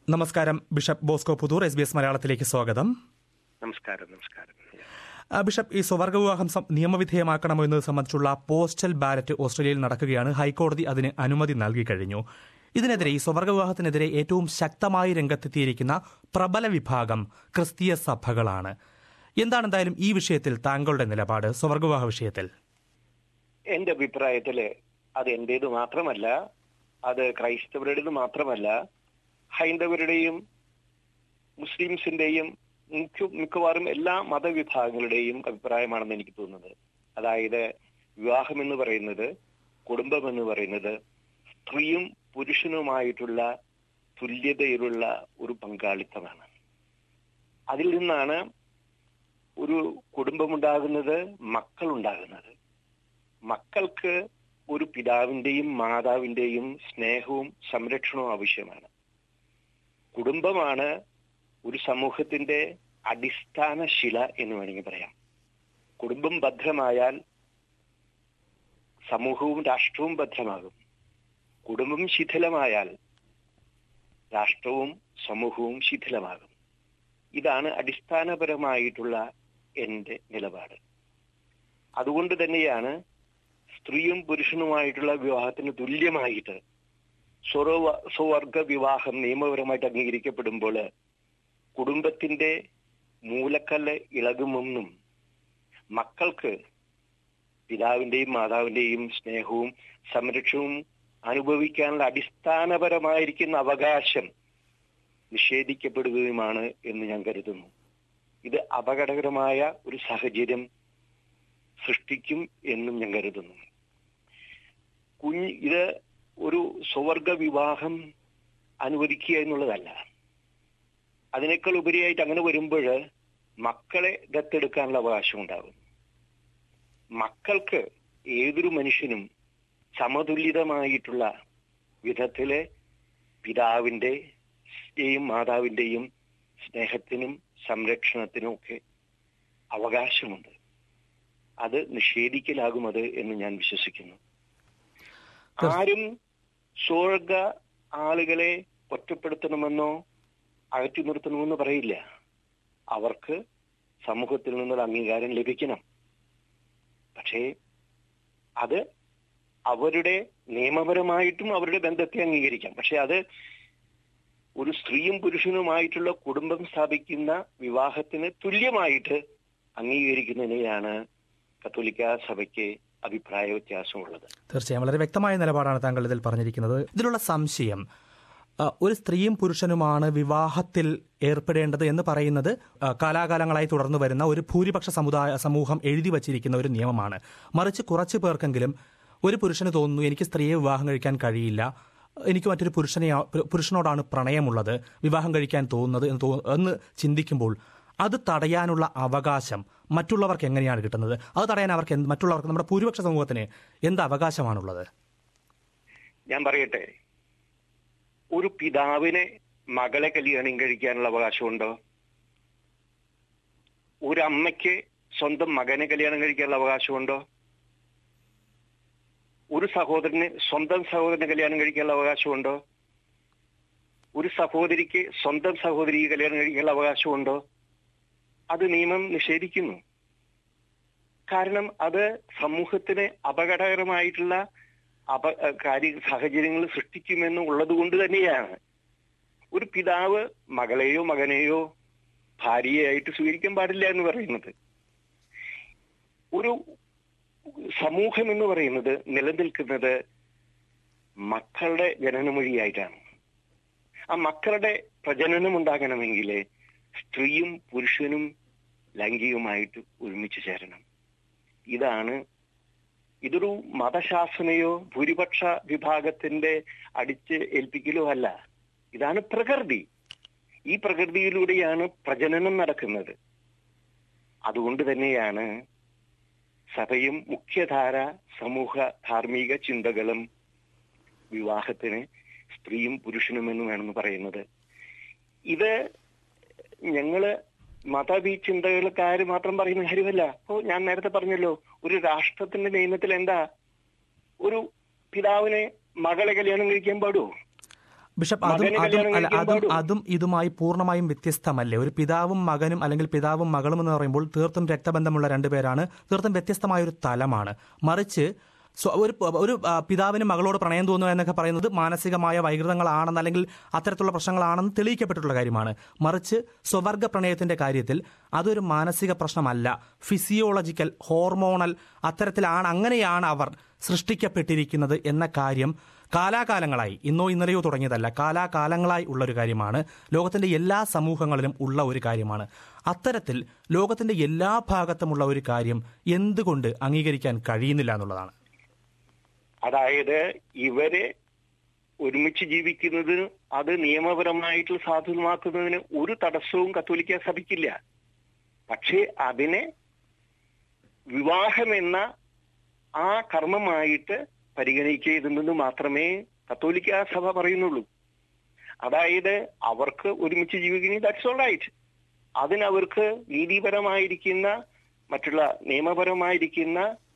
നമസ്കാരം bishop Bosco Puthur, SBS മലയാളത്തിലേക്ക് സ്വാഗതം. നമസ്കാരം. ബിഷപ്പ്, ഈ സ്വവർഗ വിവാഹം നിയമവിധേയമാക്കണമോ എന്നത് സംബന്ധിച്ചുള്ള പോസ്റ്റൽ ബാലറ്റ് ഓസ്ട്രേലിയയിൽ നടക്കുകയാണ്. ഹൈക്കോടതി അതിന് അനുമതി നൽകി കഴിഞ്ഞു. ഇതിനെതിരെ, ഈ സ്വവർഗ വിവാഹത്തിനെതിരെ ഏറ്റവും ശക്തമായി രംഗത്തെത്തിയിരിക്കുന്ന പ്രബല വിഭാഗം ക്രിസ്തീയ സഭകളാണ്. എന്താണ് എന്തായാലും ഈ വിഷയത്തിൽ താങ്കളുടെ നിലപാട്? സ്വവർഗ വിവാഹ വിഷയത്തിൽ എന്റെ അഭിപ്രായത്തില് അത് എന്റേത് മാത്രമല്ല, അത് ക്രൈസ്തവരുടേത് മാത്രമല്ല, ഹൈന്ദവരുടെയും മുസ്ലിംസിന്റെയും മിക്കവാറും എല്ലാ മതവിഭാഗങ്ങളുടെയും അഭിപ്രായമാണെന്ന് എനിക്ക് തോന്നുന്നത്. അതായത് വിവാഹം എന്ന് പറയുന്നത്, കുടുംബം എന്ന് പറയുന്നത് സ്ത്രീയും പുരുഷനുമായിട്ടുള്ള തുല്യതയിലുള്ള ഒരു പങ്കാളിത്തമാണ്. അതിൽ നിന്നാണ് ഒരു കുടുംബമുണ്ടാകുന്നത്, മക്കളുണ്ടാകുന്നത്. മക്കൾക്ക് ഒരു പിതാവിന്റെയും മാതാവിന്റെയും സ്നേഹവും സംരക്ഷണവും ആവശ്യമാണ്. കുടുംബമാണ് ഒരു സമൂഹത്തിന്റെ അടിസ്ഥാന ശില എന്ന് വേണമെങ്കിൽ പറയാം. കുടുംബം ഭദ്രമായാൽ സമൂഹവും രാഷ്ട്രവും ഭദ്രമാകും. കുടുംബം ശിഥിലമായാൽ രാഷ്ട്രവും സമൂഹവും ശിഥിലമാകും. ഇതാണ് അടിസ്ഥാനപരമായിട്ടുള്ള എന്റെ നിലപാട്. അതുകൊണ്ട് തന്നെയാണ് സ്ത്രീയും പുരുഷനുമായിട്ടുള്ള വിവാഹത്തിന് തുല്യമായിട്ട് സ്വവർഗ വിവാഹം നിയമപരമായിട്ട് അംഗീകരിക്കപ്പെടുമ്പോൾ കുടുംബത്തിന്റെ മൂലക്കല്ല് ഇളകുമെന്നും മക്കൾക്ക് പിതാവിന്റെയും മാതാവിന്റെയും സ്നേഹവും സംരക്ഷണവും അനുഭവിക്കാനുള്ള അടിസ്ഥാനപരമായിരിക്കുന്ന അവകാശം നിഷേധിക്കപ്പെടുകയുമാണ് എന്ന് ഞാൻ കരുതുന്നു. ഇത് അപകടകരമായ ഒരു സാഹചര്യം സൃഷ്ടിക്കും എന്നും ഞാൻ കരുതുന്നു. ഇത് ഒരു സ്വവർഗ വിവാഹം അനുവദിക്കുക എന്നുള്ളതല്ല. അതിനേക്കാൾ ഉപരിയായിട്ട് അങ്ങനെ വരുമ്പോൾ മക്കളെ ദത്തെടുക്കാനുള്ള അവകാശം ഉണ്ടാകും. മക്കൾക്ക് ഏതൊരു മനുഷ്യനും സമതുല്യമായിട്ടുള്ള വിധത്തില് പിതാവിന്റെയും മാതാവിന്റെയും സ്നേഹത്തിനും സംരക്ഷണത്തിനും ഒക്കെ അവകാശമുണ്ട്. അത് നിഷേധിക്കലാകുമത് എന്ന് ഞാൻ വിശ്വസിക്കുന്നു. ആരും സ്വർഗ ആളുകളെ ഒറ്റപ്പെടുത്തണമെന്നോ അകറ്റി നിർത്തണമെന്നോ പറയില്ല. അവർക്ക് സമൂഹത്തിൽ നിന്നുള്ള അംഗീകാരം ലഭിക്കണം. പക്ഷേ അത് അവരുടെ നിയമപരമായിട്ടും അവരുടെ ബന്ധത്തെ അംഗീകരിക്കാം. പക്ഷെ അത് ഒരു സ്ത്രീയും പുരുഷനുമായിട്ടുള്ള കുടുംബം സ്ഥാപിക്കുന്ന വിവാഹത്തിന് തുല്യമായിട്ട് അംഗീകരിക്കുന്നതിനെയാണ് കത്തോലിക്ക സഭയ്ക്ക് അഭിപ്രായ വ്യത്യാസമുള്ളത്. തീർച്ചയായും വളരെ വ്യക്തമായ നിലപാടാണ് താങ്കൾ ഇതിൽ പറഞ്ഞിരിക്കുന്നത്. ഇതിലുള്ള സംശയം, ഒരു സ്ത്രീയും പുരുഷനുമാണ് വിവാഹത്തിൽ ഏർപ്പെടേണ്ടത് എന്ന് പറയുന്നത് കാലാകാലങ്ങളായി തുടർന്നു വരുന്ന ഒരു ഭൂരിപക്ഷ സമൂഹം എഴുതി വച്ചിരിക്കുന്ന ഒരു നിയമമാണ്. മറിച്ച് കുറച്ചു പേർക്കെങ്കിലും ഒരു പുരുഷന് തോന്നുന്നു, എനിക്ക് സ്ത്രീയെ വിവാഹം കഴിക്കാൻ കഴിയില്ല, എനിക്ക് മറ്റൊരു പുരുഷനോടാണ് പ്രണയമുള്ളത്, വിവാഹം കഴിക്കാൻ തോന്നുന്നത് എന്ന് ചിന്തിക്കുമ്പോൾ അത് തടയാനുള്ള അവകാശം മറ്റുള്ളവർക്ക് എങ്ങനെയാണ് കിട്ടുന്നത്? അത് തടയാൻ മറ്റുള്ളവർക്ക്, നമ്മുടെ ഭൂരിപക്ഷ സമൂഹത്തിന് എന്ത് അവകാശമാണുള്ളത്? ഞാൻ പറയട്ടെ, ഒരു പിതാവിന് മകളെ കല്യാണം കഴിക്കാനുള്ള അവകാശമുണ്ടോ? ഒരു അമ്മയ്ക്ക് സ്വന്തം മകനെ കല്യാണം കഴിക്കാനുള്ള അവകാശമുണ്ടോ? ഒരു സഹോദരന് സ്വന്തം സഹോദരനെ കല്യാണം കഴിക്കാനുള്ള അവകാശമുണ്ടോ? ഒരു സഹോദരിക്ക് സ്വന്തം സഹോദരിക്ക് കല്യാണം കഴിക്കാനുള്ള അവകാശമുണ്ടോ? അത് നിയമം നിഷേധിക്കുന്നു. കാരണം അത് സമൂഹത്തിന് അപകടകരമായിട്ടുള്ള സാഹചര്യങ്ങൾ സൃഷ്ടിക്കുമെന്ന് ഉള്ളത് കൊണ്ട് തന്നെയാണ് ഒരു പിതാവ് മകളെയോ മകനെയോ ഭാര്യയായിട്ട് സ്വീകരിക്കാൻ പാടില്ല എന്ന് പറയുന്നത്. ഒരു സമൂഹം എന്ന് പറയുന്നത് നിലനിൽക്കുന്നത് മക്കളുടെ ജനനമൊഴിയായിട്ടാണ്. ആ മക്കളുടെ പ്രജനനം ഉണ്ടാകണമെങ്കിൽ സ്ത്രീയും പുരുഷനും ലൈംഗികമായിട്ട് ഒരുമിച്ച് ചേരണം. ഇതൊരു മതശാസനയോ ഭൂരിപക്ഷ വിഭാഗത്തിന്റെ അടിച്ച് ഏൽപ്പിക്കലോ അല്ല. ഇതാണ് പ്രകൃതി. ഈ പ്രകൃതിയിലൂടെയാണ് പ്രജനനം നടക്കുന്നത്. അതുകൊണ്ട് തന്നെയാണ് സഭയും മുഖ്യധാര സമൂഹ ധാർമ്മിക ചിന്തകളും വിവാഹത്തിന് സ്ത്രീയും പുരുഷനും എന്ന് വേണമെന്ന് പറയുന്നത്. ഇത് ഞങ്ങള് മതചിന്തകൾക്കാർ മാത്രം പറയുന്ന കാര്യമല്ല. അപ്പോൾ ഞാൻ നേരത്തെ പറഞ്ഞല്ലോ, ഒരു രാഷ്ട്രത്തിന്റെ നിയമത്തിൽ എന്താ ഒരു പിതാവിനെ മകളെ കല്യാണം കഴിക്കാൻ പാടുമോ? ബിഷപ്പ്, മകന് കല്യാണം കഴിക്കാൻ പാടുമോ? അതും ഇതുമായി പൂർണ്ണമായും വ്യത്യസ്തമല്ലേ? ഒരു പിതാവും മകനും അല്ലെങ്കിൽ പിതാവും മകളും എന്ന് പറയുമ്പോൾ തീർത്തും രക്തബന്ധമുള്ള രണ്ടുപേരാണ്, തീർത്തും വ്യത്യസ്തമായ ഒരു തലമാണ്. മറിച്ച് ഒരു പിതാവിന് മകളോട് പ്രണയം തോന്നുക എന്നൊക്കെ പറയുന്നത് മാനസികമായ വൈകൃതങ്ങളാണെന്ന് അല്ലെങ്കിൽ അത്തരത്തിലുള്ള പ്രശ്നങ്ങളാണെന്ന് തെളിയിക്കപ്പെട്ടിട്ടുള്ള കാര്യമാണ്. മറിച്ച് സ്വവർഗ പ്രണയത്തിന്റെ കാര്യത്തിൽ അതൊരു മാനസിക പ്രശ്നമല്ല, ഫിസിയോളജിക്കൽ, ഹോർമോണൽ, അത്തരത്തിലാണ്, അങ്ങനെയാണ് അവർ സൃഷ്ടിക്കപ്പെട്ടിരിക്കുന്നത് എന്ന കാര്യം കാലാകാലങ്ങളായി, ഇന്നോ ഇന്നലെയോ തുടങ്ങിയതല്ല, കാലാകാലങ്ങളായി ഉള്ളൊരു കാര്യമാണ്. ലോകത്തിന്റെ എല്ലാ സമൂഹങ്ങളിലും ഉള്ള ഒരു കാര്യമാണ്. അത്തരത്തിൽ ലോകത്തിന്റെ എല്ലാ ഭാഗത്തുമുള്ള ഒരു കാര്യം എന്തുകൊണ്ട് അംഗീകരിക്കാൻ കഴിയുന്നില്ല എന്നുള്ളതാണ്. അതായത് ഇവരെ ഒരുമിച്ച് ജീവിക്കുന്നത് അത് നിയമപരമായിട്ട് സാധുവാക്കുന്നതിന് ഒരു തടസ്സവും കത്തോലിക്ക സഭയ്ക്കില്ല. പക്ഷേ അതിനെ വിവാഹം എന്ന ആ കർമ്മമായിട്ട് പരിഗണിക്കുന്നതെന്ന് മാത്രമേ കത്തോലിക്ക സഭ പറയുന്നുള്ളൂ. അതായത് അവർക്ക് ഒരുമിച്ച് ജീവിക്കുന്നത് ദാറ്റ്സ് ഓൾ റൈറ്റ്. അതിനവർക്ക് നീതിപരമായിരിക്കുന്ന മറ്റുള്ള നിയമപരമായിരിക്കുന്ന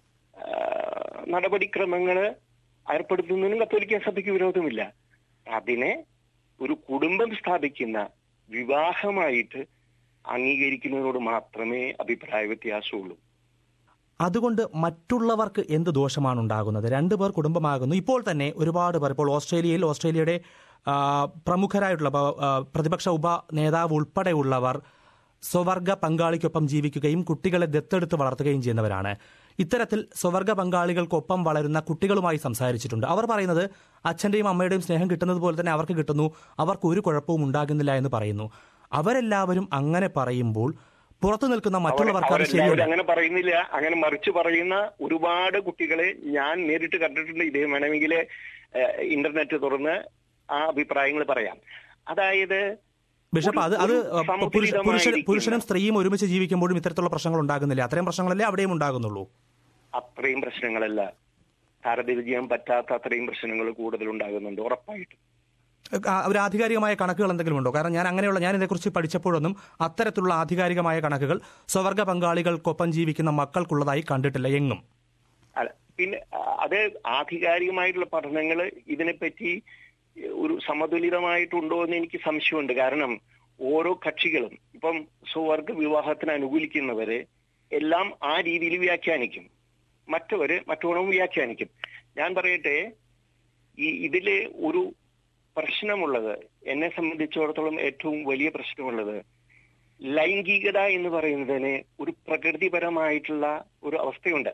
നടപടിക്രമങ്ങൾ ഏർപ്പെടുത്തുന്നതിനും കത്തോലിക്ക സഭയ്ക്ക് വിരോധമില്ല. അതിനെ ഒരു കുടുംബം സ്ഥാപിക്കുന്ന വിവാഹമായിട്ട് അംഗീകരിക്കുന്നതിനോട് മാത്രമേ അഭിപ്രായ വ്യത്യാസമുള്ളൂ. അതുകൊണ്ട് മറ്റുള്ളവർക്ക് എന്ത് ദോഷമാണ് ഉണ്ടാകുന്നത്? രണ്ടുപേർ കുടുംബമാകുന്നു. ഇപ്പോൾ തന്നെ ഒരുപാട് പേർ, ഇപ്പോൾ ഓസ്ട്രേലിയയുടെ പ്രമുഖരായിട്ടുള്ള പ്രതിപക്ഷ നേതാവ് ഉൾപ്പെടെയുള്ളവർ സ്വവർഗ പങ്കാളിക്കൊപ്പം ജീവിക്കുകയും കുട്ടികളെ ദത്തെടുത്ത് വളർത്തുകയും ചെയ്യുന്നവരാണ്. ഇത്തരത്തിൽ സ്വവർഗ പങ്കാളികൾക്കൊപ്പം വളരുന്ന കുട്ടികളുമായി സംസാരിച്ചിട്ടുണ്ട്. അവർ പറയുന്നത് അച്ഛന്റെയും അമ്മയുടെയും സ്നേഹം കിട്ടുന്നത് പോലെ തന്നെ അവർക്ക് കിട്ടുന്നു, അവർക്ക് ഒരു കുഴപ്പവും ഉണ്ടാകുന്നില്ല എന്ന് പറയുന്നു. അവരെല്ലാവരും അങ്ങനെ പറയുമ്പോൾ പുറത്തു നിൽക്കുന്ന മറ്റുള്ളവർക്ക് അങ്ങനെ പറയുന്നില്ല. അങ്ങനെ മറിച്ച് പറയുന്ന ഒരുപാട് കുട്ടികളെ ഞാൻ നേരിട്ട് കണ്ടിട്ടുണ്ട്. ഇതേ വേണമെങ്കിൽ ഇന്റർനെറ്റ് തുറന്ന് ആ അഭിപ്രായങ്ങൾ പറയാം. അതായത് ബിഷപ്പ്, അത് പുരുഷനും സ്ത്രീയും ഒരുമിച്ച് ജീവിക്കുമ്പോഴും ഇത്തരത്തിലുള്ള പ്രശ്നങ്ങൾ ഉണ്ടാകുന്നില്ല. അത്രയും പ്രശ്നങ്ങളല്ലേ അവിടെയും ഉണ്ടാകുന്നുള്ളൂ? അത്രയും പ്രശ്നങ്ങളല്ല, താരതമ്യം ചെയ്യാൻ പറ്റാത്ത അത്രയും പ്രശ്നങ്ങൾ കൂടുതൽ ഉണ്ടാകുന്നുണ്ട് ഉറപ്പായിട്ടും. ഒരു ആധികാരികമായ കണക്കുകൾ എന്തെങ്കിലും ഉണ്ടോ? കാരണം ഞാൻ ഇതേക്കുറിച്ച് പഠിച്ചപ്പോഴൊന്നും അത്തരത്തിലുള്ള ആധികാരികമായ കണക്കുകൾ സ്വവർഗ പങ്കാളികൾക്കൊപ്പം ജീവിക്കുന്ന മക്കൾക്കുള്ളതായി കണ്ടിട്ടില്ല എങ്ങും. പിന്നെ അത് ആധികാരികമായിട്ടുള്ള പഠനങ്ങൾ ഇതിനെപ്പറ്റി ഒരു സമതുലിതമായിട്ടുണ്ടോ എന്ന് എനിക്ക് സംശയമുണ്ട്. കാരണം ഓരോ കക്ഷികളും ഇപ്പം സ്വവർഗ വിവാഹത്തിന് അനുകൂലിക്കുന്നവരെ എല്ലാം ആ രീതിയിൽ വ്യാഖ്യാനിക്കും, മറ്റവര് മറ്റോണവും വ്യാഖ്യാനിക്കും. ഞാൻ പറയട്ടെ, ഇതിലെ ഒരു പ്രശ്നമുള്ളത്, എന്നെ സംബന്ധിച്ചിടത്തോളം ഏറ്റവും വലിയ പ്രശ്നമുള്ളത്, ലൈംഗികത എന്ന് പറയുന്നതിന് ഒരു പ്രകൃതിപരമായിട്ടുള്ള ഒരു അവസ്ഥയുണ്ട്.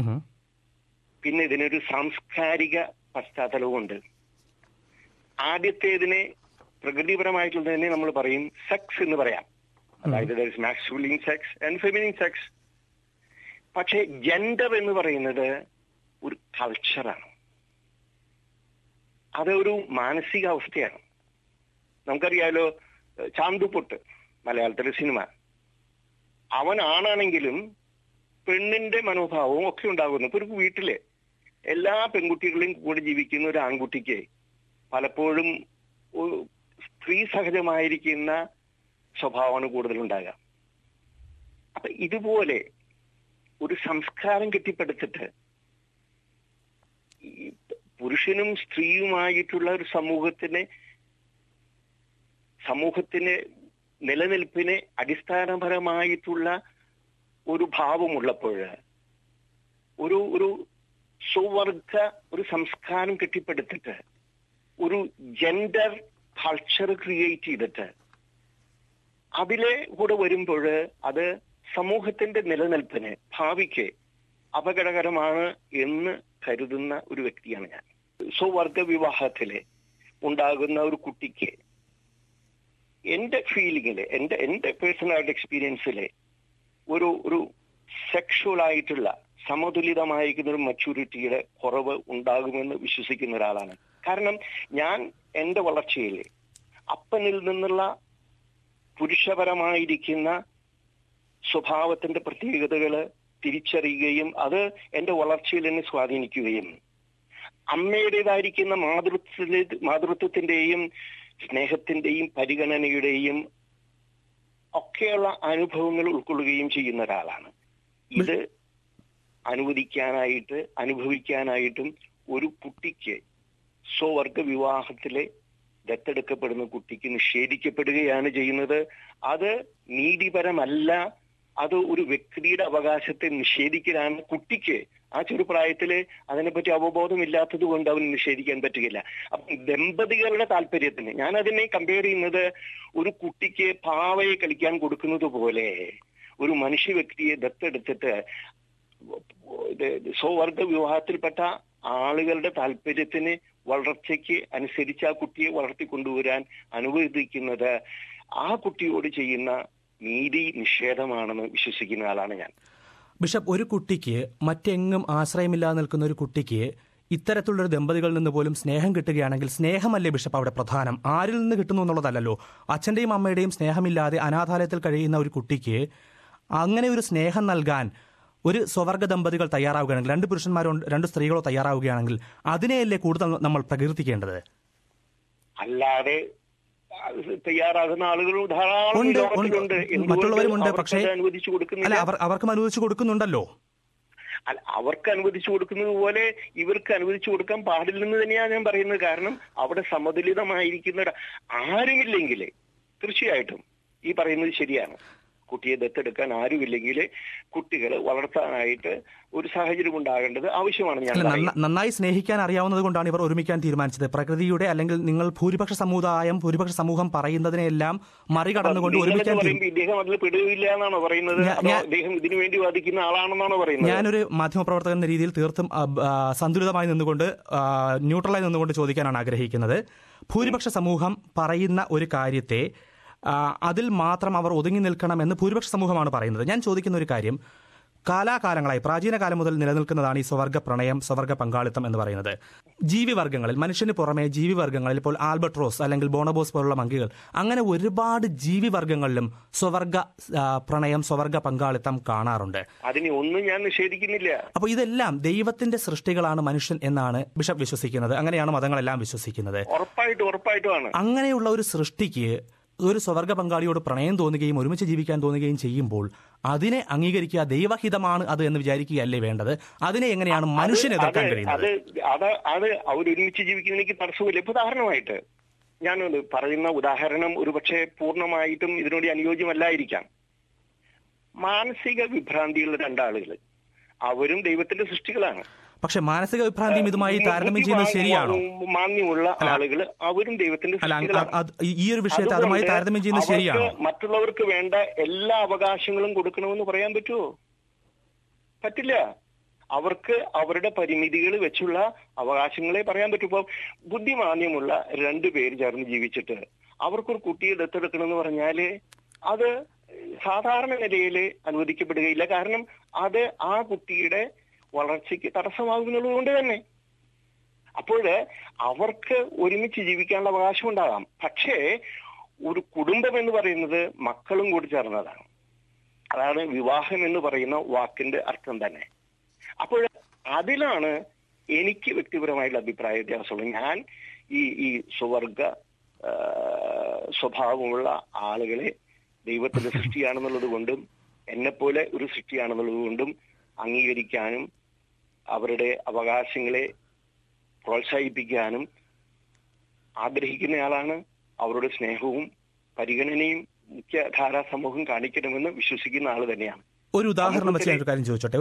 പിന്നെ ഇതിനൊരു സാംസ്കാരിക പശ്ചാത്തലവുമുണ്ട്. ആദ്യത്തേതിനെ പ്രകൃതിപരമായിട്ടുള്ളതിനെ നമ്മൾ പറയും സെക്സ് എന്ന് പറയാം. അതായത് masculine sex and feminine sex. പക്ഷെ ജെൻഡർ എന്ന് പറയുന്നത് ഒരു കൾച്ചറാണ്, അതൊരു മാനസികാവസ്ഥയാണ്. നമുക്കറിയാലോ, ചാന്തുപൊട്ട് മലയാളത്തിലെ സിനിമ, അവൻ ആണാണെങ്കിലും പെണ്ണിന്റെ മനോഭാവവും ഒക്കെ ഉണ്ടാകുന്നു. ഇപ്പൊ ഒരു വീട്ടിലെ എല്ലാ പെൺകുട്ടികളെയും കൂടെ ജീവിക്കുന്ന ഒരു ആൺകുട്ടിക്ക് പലപ്പോഴും സ്ത്രീ സഹജമായിരിക്കുന്ന സ്വഭാവമാണ് കൂടുതലുണ്ടാകുക. അപ്പൊ ഇതുപോലെ ഒരു സംസ്കാരം കെട്ടിപ്പടുത്തിട്ട് പുരുഷനും സ്ത്രീയുമായിട്ടുള്ള ഒരു സമൂഹത്തിന് നിലനിൽപ്പിന് അടിസ്ഥാനപരമായിട്ടുള്ള ഒരു ഭാവമുള്ളപ്പോൾ ഒരു സ്വവർഗ ഒരു സംസ്കാരം കെട്ടിപ്പടുത്തിട്ട് ഒരു ജെൻഡർ കൾച്ചർ ക്രിയേറ്റ് ചെയ്തിട്ട് അതിലെ കൂടെ വരുമ്പോൾ അത് സമൂഹത്തിന്റെ നിലനിൽപ്പിന് ഭാവിക്ക് അപകടകരമാണ് എന്ന് കരുതുന്ന ഒരു വ്യക്തിയാണ് ഞാൻ. സ്വവർഗ വിവാഹത്തില് ഉണ്ടാകുന്ന ഒരു കുട്ടിക്ക് എന്റെ ഫീലിങ്ങില്, എന്റെ പേഴ്സണൽ എക്സ്പീരിയൻസില് ഒരു സെക്ഷുവൽ ആയിട്ടുള്ള സമതുലിതമായിരിക്കുന്ന ഒരു മച്യൂരിറ്റിയുടെ കുറവ് ഉണ്ടാകുമെന്ന് വിശ്വസിക്കുന്ന ഒരാളാണ്. കാരണം ഞാൻ എന്റെ വളർച്ചയിൽ അപ്പനിൽ നിന്നുള്ള പുരുഷപരമായിരിക്കുന്ന സ്വഭാവത്തിന്റെ പ്രത്യേകതകള് തിരിച്ചറിയുകയും അത് എന്റെ വളർച്ചയിൽ എന്നെ സ്വാധീനിക്കുകയും അമ്മയുടേതായിരിക്കുന്ന മാതൃത്വത്തിന്റെയും സ്നേഹത്തിന്റെയും പരിഗണനയുടെയും ഒക്കെയുള്ള അനുഭവങ്ങൾ ഉൾക്കൊള്ളുകയും ചെയ്യുന്ന ഒരാളാണ്. ഇത് അനുഭവിക്കാനായിട്ടും ഒരു കുട്ടിക്ക് സ്വവർഗ വിവാഹത്തിലെ ദത്തെടുക്കപ്പെടുന്ന കുട്ടിക്ക് നിഷേധിക്കപ്പെടുകയാണ് ചെയ്യുന്നത്. അത് നീതിപരമല്ല. അത് ഒരു വ്യക്തിയുടെ അവകാശത്തെ നിഷേധിക്കലാണ്. കുട്ടിക്ക് ആ ചെറുപ്രായത്തില് അതിനെപ്പറ്റി അവബോധമില്ലാത്തത് കൊണ്ട് അവന് നിഷേധിക്കാൻ പറ്റുകയില്ല. അപ്പം ദമ്പതികളുടെ താല്പര്യത്തിന് ഞാൻ അതിനെ കമ്പയർ ചെയ്യുന്നത് ഒരു കുട്ടിക്ക് പാവയെ കളിക്കാൻ കൊടുക്കുന്നത് പോലെ ഒരു മനുഷ്യ വ്യക്തിയെ ദത്തെടുത്തിട്ട് സ്വവർഗ വിവാഹത്തിൽപ്പെട്ട ആളുകളുടെ താല്പര്യത്തിന് വളർച്ചയ്ക്ക് അനുസരിച്ച് ആ കുട്ടിയെ വളർത്തിക്കൊണ്ടുവരാൻ അനുവദിക്കുന്നത് ആ കുട്ടിയോട് ചെയ്യുന്ന നീതി നിഷേധമാണെന്ന് വിശ്വസിക്കുന്ന ആളാണ് ഞാൻ. ബിഷപ്പ്, ഒരു കുട്ടിക്ക് മറ്റെങ്ങും ആശ്രയമില്ലാതെ നിൽക്കുന്ന ഒരു കുട്ടിക്ക് ഇത്തരത്തിലുള്ളൊരു ദമ്പതികളിൽ നിന്ന് പോലും സ്നേഹം കിട്ടുകയാണെങ്കിൽ സ്നേഹമല്ലേ ബിഷപ്പ് അവിടെ പ്രധാനം? ആരിൽ നിന്ന് കിട്ടുന്നു എന്നുള്ളതല്ലല്ലോ. അച്ഛന്റെയും അമ്മയുടെയും സ്നേഹമില്ലാതെ അനാഥാലയത്തിൽ കഴിയുന്ന ഒരു കുട്ടിക്ക് അങ്ങനെ ഒരു സ്നേഹം നൽകാൻ ഒരു സ്വവർഗ ദമ്പതികൾ തയ്യാറാവുകയാണെങ്കിൽ, രണ്ട് പുരുഷന്മാരോ രണ്ട് സ്ത്രീകളോ തയ്യാറാവുകയാണെങ്കിൽ അതിനെയല്ലേ കൂടുതൽ നമ്മൾ പ്രകീർത്തിക്കേണ്ടത്? അല്ലാതെ തയ്യാറാകുന്ന ആളുകളും ധാരാളം ലോകത്തിലുണ്ട്. മറ്റുള്ളവരുമുണ്ട്. പക്ഷേ അനുവദിച്ചു കൊടുക്കുന്നില്ല. അവർക്കും അനുവദിച്ചു കൊടുക്കുന്നുണ്ടല്ലോ. അല്ല, അവർക്ക് അനുവദിച്ചു കൊടുക്കുന്നത് പോലെ ഇവർക്ക് അനുവദിച്ചു കൊടുക്കാൻ പാടില്ലെന്ന് തന്നെയാണ് ഞാൻ പറയുന്നത്. കാരണം അവിടെ സമതുലിതമായിരിക്കുന്ന ആരുമില്ലെങ്കിൽ തീർച്ചയായിട്ടും ഈ പറയുന്നത് ശരിയാണ്. കുട്ടിയെ ദത്തെടുക്കാൻ ആരുമില്ലെങ്കിൽ കുട്ടികളെ വളർത്താനായിട്ട് ഒരു സാഹചര്യം ഉണ്ടാകേണ്ടത് ആവശ്യമാണ്. ഞാൻ നന്നായി സ്നേഹിക്കാൻ അറിയാവുന്നത് കൊണ്ടാണ് ഇവർ ഒരുമിക്കാൻ തീരുമാനിച്ചത്. പ്രകൃതിയുടെ അല്ലെങ്കിൽ നിങ്ങൾ ഭൂരിപക്ഷ സമൂഹം പറയുന്നതിനെല്ലാം മറികടന്നുകൊണ്ട് ഒരുമിക്കാൻ. ഇദ്ദേഹം അതിൽ പെടുകയില്ല എന്നാണോ പറയുന്നത്? അദ്ദേഹം ഇതിനു വേണ്ടി വാദിക്കുന്ന ആളാണെന്നാണോ പറയുന്നത്? ഞാനൊരു മാധ്യമപ്രവർത്തകൻ എന്ന രീതിയിൽ തീർത്തും സന്തുലിതമായി നിന്നുകൊണ്ട്, ന്യൂട്രലായി നിന്നുകൊണ്ട് ചോദിക്കാനാണ് ആഗ്രഹിക്കുന്നത്. ഭൂരിപക്ഷ സമൂഹം പറയുന്ന ഒരു കാര്യത്തെ അതിൽ മാത്രം അവർ ഒതുങ്ങി നിൽക്കണമെന്ന് ഭൂരിപക്ഷ സമൂഹമാണ് പറയുന്നത്. ഞാൻ ചോദിക്കുന്ന ഒരു കാര്യം, കാലാകാലങ്ങളായി പ്രാചീന കാലം മുതൽ നിലനിൽക്കുന്നതാണ് ഈ സ്വവർഗ പ്രണയം, സ്വവർഗ പങ്കാളിത്തം എന്ന് പറയുന്നത്. ജീവിവർഗ്ഗങ്ങളിൽ, മനുഷ്യന് പുറമെ ജീവിവർഗ്ഗങ്ങളിൽ, ഇപ്പോൾ ആൽബട്രോസ് അല്ലെങ്കിൽ ബോണബോസ് പോലുള്ള മങ്കികൾ, അങ്ങനെ ഒരുപാട് ജീവിവർഗ്ഗങ്ങളിലും സ്വവർഗ പ്രണയം, സ്വവർഗ പങ്കാളിത്തം കാണാറുണ്ട്. അതിനെ ഒന്നും ഞാൻ നിഷേധിക്കുന്നില്ല. അപ്പോൾ ഇതെല്ലാം ദൈവത്തിന്റെ സൃഷ്ടികളാണ് മനുഷ്യൻ എന്നാണ് ബിഷപ്പ് വിശ്വസിക്കുന്നത്. അങ്ങനെയാണ് മതങ്ങളെല്ലാം വിശ്വസിക്കുന്നത്. ഉറപ്പായിട്ടും അങ്ങനെയുള്ള ഒരു സൃഷ്ടിക്ക് ഒരു സ്വവർഗ പങ്കാളിയോട് പ്രണയം തോന്നുകയും ഒരുമിച്ച് ജീവിക്കാൻ തോന്നുകയും ചെയ്യുമ്പോൾ അതിനെ അംഗീകരിക്കുക, ദൈവഹിതമാണ് അത് എന്ന് വിചാരിക്കുകയല്ലേ വേണ്ടത്? അതിനെ എങ്ങനെയാണ് മനുഷ്യൻ എതിർക്കാൻ കഴിയുന്നത്? അത് അവരൊരുമിച്ച് ജീവിക്കുന്നതിലേക്ക് തടസ്സമില്ല. ഇപ്പൊ ഉദാഹരണമായിട്ട് ഞാൻ പറയുന്ന ഉദാഹരണം ഒരുപക്ഷെ പൂർണ്ണമായിട്ടും ഇതിനോട് അനുയോജ്യമല്ലായിരിക്കാം. മാനസിക വിഭ്രാന്തിയുള്ള രണ്ടാളുകൾ, അവരും ദൈവത്തിന്റെ സൃഷ്ടികളാണ്. പക്ഷെ മാനസിക വിഭ്രാന്തിയും ഇതുമായി താരതമ്യം ചെയ്യുന്നത് ശരിയാണോ? മാന്യമുള്ള ആളുകൾ അവരും ദൈവത്തിന്റെ സൃഷ്ടികളാണ്. ഈ ഒരു വിഷയത്തെ അതുമായി താരതമ്യം ചെയ്യുന്നത് ശരിയാണോ? മറ്റുള്ളവർക്ക് വേണ്ട എല്ലാ അവകാശങ്ങളും കൊടുക്കണമെന്ന് പറയാൻ പറ്റുമോ? പറ്റില്ല. അവർക്ക് അവരുടെ പരിമിതികൾ വെച്ചുള്ള അവകാശങ്ങളെ പറയാൻ പറ്റും. ഇപ്പൊ ബുദ്ധിമാന്യമുള്ള രണ്ടുപേര് ചേർന്ന് ജീവിച്ചിട്ട് അവർക്കൊരു കുട്ടിയെ ദത്തെടുക്കണമെന്ന് പറഞ്ഞാല് അത് സാധാരണ നിലയിൽ അനുവദിക്കപ്പെടുകയില്ല. കാരണം അത് ആ കുട്ടിയുടെ വളർച്ചയ്ക്ക് തടസ്സമാകുന്നത് കൊണ്ട് തന്നെ. അപ്പോൾ അവർക്ക് ഒരുമിച്ച് ജീവിക്കാനുള്ള അവകാശം ഉണ്ടാകാം. പക്ഷേ ഒരു കുടുംബം എന്ന് പറയുന്നത് മക്കളും കൂടി ചേർന്നതാണ്. അതാണ് വിവാഹം എന്ന് പറയുന്ന വാക്കിന്റെ അർത്ഥം തന്നെ. അപ്പോൾ അതിലാണ് എനിക്ക് വ്യക്തിപരമായിട്ടുള്ള അഭിപ്രായ വ്യത്യാസമുള്ളത്. ഞാൻ ഈ സ്വവർഗ സ്വഭാവമുള്ള ആളുകളെ ദൈവത്തിന്റെ സൃഷ്ടിയാണെന്നുള്ളത് കൊണ്ടും എന്നെപ്പോലെ ഒരു സൃഷ്ടിയാണെന്നുള്ളത് കൊണ്ടും അംഗീകരിക്കാനും അവരുടെ അവകാശങ്ങളെ പ്രോത്സാഹിപ്പിക്കാനും ആഗ്രഹിക്കുന്നയാളാണ്. അവരുടെ സ്നേഹവും പരിഗണനയും മുഖ്യധാരാ സമൂഹം കാണിക്കണമെന്ന് വിശ്വസിക്കുന്ന ആൾ തന്നെയാണ്. ഒരു ഉദാഹരണം വെച്ച് ഞാനൊരു കാര്യം ചോദിച്ചോട്ടെ.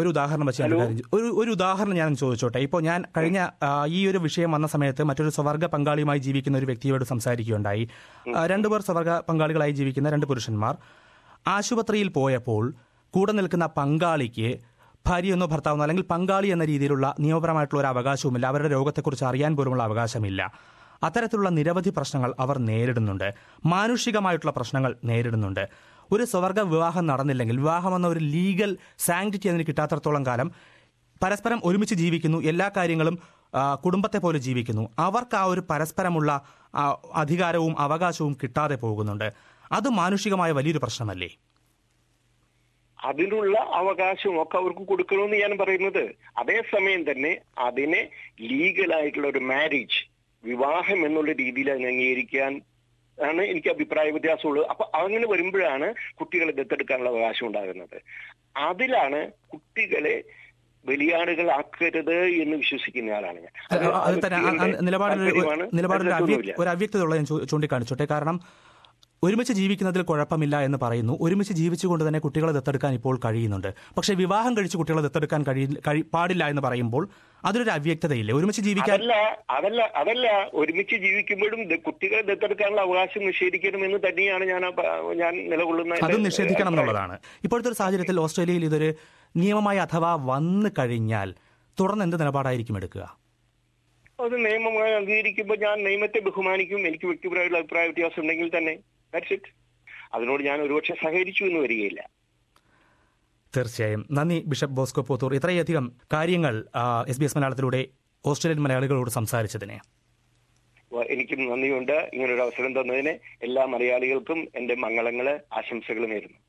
ഒരു ഉദാഹരണം ഞാൻ ചോദിച്ചോട്ടെ. ഇപ്പോൾ ഞാൻ കഴിഞ്ഞ ഈ ഒരു വിഷയം വന്ന സമയത്ത് മറ്റൊരു സ്വവർഗ പങ്കാളിയുമായി ജീവിക്കുന്ന ഒരു വ്യക്തിയോട് സംസാരിക്കുകയുണ്ടായി. രണ്ടുപേർ സ്വവർഗ പങ്കാളികളായി ജീവിക്കുന്ന രണ്ട് പുരുഷന്മാർ ആശുപത്രിയിൽ പോയപ്പോൾ കൂടെ നിൽക്കുന്ന പങ്കാളിക്ക് ഭാര്യയെന്നോ ഭർത്താവെന്നോ അല്ലെങ്കിൽ പങ്കാളി എന്ന രീതിയിലുള്ള നിയമപരമായിട്ടുള്ള ഒരു അവകാശവുമില്ല. അവരുടെ രോഗത്തെക്കുറിച്ച് അറിയാൻ പോലുമുള്ള അവകാശമില്ല. അത്തരത്തിലുള്ള നിരവധി പ്രശ്നങ്ങൾ അവർ നേരിടുന്നുണ്ട്. മാനുഷികമായിട്ടുള്ള പ്രശ്നങ്ങൾ നേരിടുന്നുണ്ട്. ഒരു സ്വവർഗ വിവാഹം നടന്നില്ലെങ്കിൽ, വിവാഹം എന്ന ഒരു ലീഗൽ സാങ്ക്ടിറ്റി അതിന് കിട്ടാത്തടത്തോളം കാലം പരസ്പരം ഒരുമിച്ച് ജീവിക്കുന്നു, എല്ലാ കാര്യങ്ങളും കുടുംബത്തെ പോലെ ജീവിക്കുന്നു. അവർക്ക് ആ ഒരു പരസ്പരമുള്ള അധികാരവും അവകാശവും കിട്ടാതെ പോകുന്നുണ്ട്. അത് മാനുഷികമായ വലിയൊരു പ്രശ്നമല്ലേ? അതിനുള്ള അവകാശവും ഒക്കെ അവർക്ക് കൊടുക്കണമെന്ന് ഞാൻ പറയുന്നത്. അതേസമയം തന്നെ അതിനെ ലീഗലായിട്ടുള്ള ഒരു മാരേജ്, വിവാഹം എന്നുള്ള രീതിയിൽ അതിനെ അംഗീകരിക്കാൻ ആണ് എനിക്ക് അഭിപ്രായ വ്യത്യാസമുള്ളത്. അപ്പൊ അങ്ങനെ വരുമ്പോഴാണ് കുട്ടികളെ ദത്തെടുക്കാനുള്ള അവകാശം ഉണ്ടാകുന്നത്. അതിലാണ് കുട്ടികളെ ബലിയാടുകളാക്കരുത് എന്ന് വിശ്വസിക്കുന്ന ആളാണ് ഞാൻ. അത് തന്നെ നിലപാടിൽ ഒരു അവ്യക്തതയുള്ള ഞാൻ ചൂണ്ടിക്കാണിച്ചോട്ടെ. കാരണം ഒരുമിച്ച് ജീവിക്കുന്നതിൽ കുഴപ്പമില്ല എന്ന് പറയുന്നു. ഒരുമിച്ച് ജീവിച്ചുകൊണ്ട് തന്നെ കുട്ടികളെ ദത്തെടുക്കാൻ ഇപ്പോൾ കഴിയുന്നുണ്ട്. പക്ഷേ വിവാഹം കഴിച്ച് കുട്ടികളെ ദത്തെടുക്കാൻ പാടില്ല എന്ന് പറയുമ്പോൾ അതിലൊരു അവ്യക്തതയില്ലേ? ഒരുമിച്ച് ജീവിക്കാൻ അതല്ല ഒരുമിച്ച് ജീവിക്കുമ്പോഴും കുട്ടികളെ ദത്തെടുക്കാനുള്ള അവകാശം നിഷേധിക്കണമെന്ന് തന്നെയാണ് ഞാൻ നിലകൊള്ളുന്ന. അതും നിഷേധിക്കണം എന്നുള്ളതാണ്. ഇപ്പോഴത്തെ ഒരു സാഹചര്യത്തിൽ ഓസ്ട്രേലിയയിൽ ഇതൊരു നിയമമായി അഥവാ വന്നു കഴിഞ്ഞാൽ തുടർന്ന് എന്ത് നിലപാടായിരിക്കും എടുക്കുക? അത് നിയമമായി അംഗീകരിക്കുമ്പോൾ ഞാൻ നിയമത്തെ ബഹുമാനിക്കും. എനിക്ക് വ്യക്തിപരമായിട്ടുള്ള അഭിപ്രായ വ്യത്യാസം ഉണ്ടെങ്കിൽ തന്നെ ദാറ്റ്സ് ഇറ്റ്. അതിനോട് ഞാൻ ഒരുപക്ഷെ സഹകരിച്ചു എന്ന് വരികയില്ല. തീർച്ചയായും. നന്ദി ബിഷപ്പ് ബോസ്കോ പോത്തൂർ, ഇത്രയധികം കാര്യങ്ങൾ SBS മലയാളത്തിലൂടെ ഓസ്ട്രേലിയൻ മലയാളികളോട് സംസാരിച്ചതിനെ. എനിക്കും നന്ദിയുണ്ട്. ഇങ്ങനൊരു അവസരം തന്നതിന് എല്ലാ മലയാളികൾക്കും എന്റെ മംഗളങ്ങള്, ആശംസകൾ നേരുന്നു.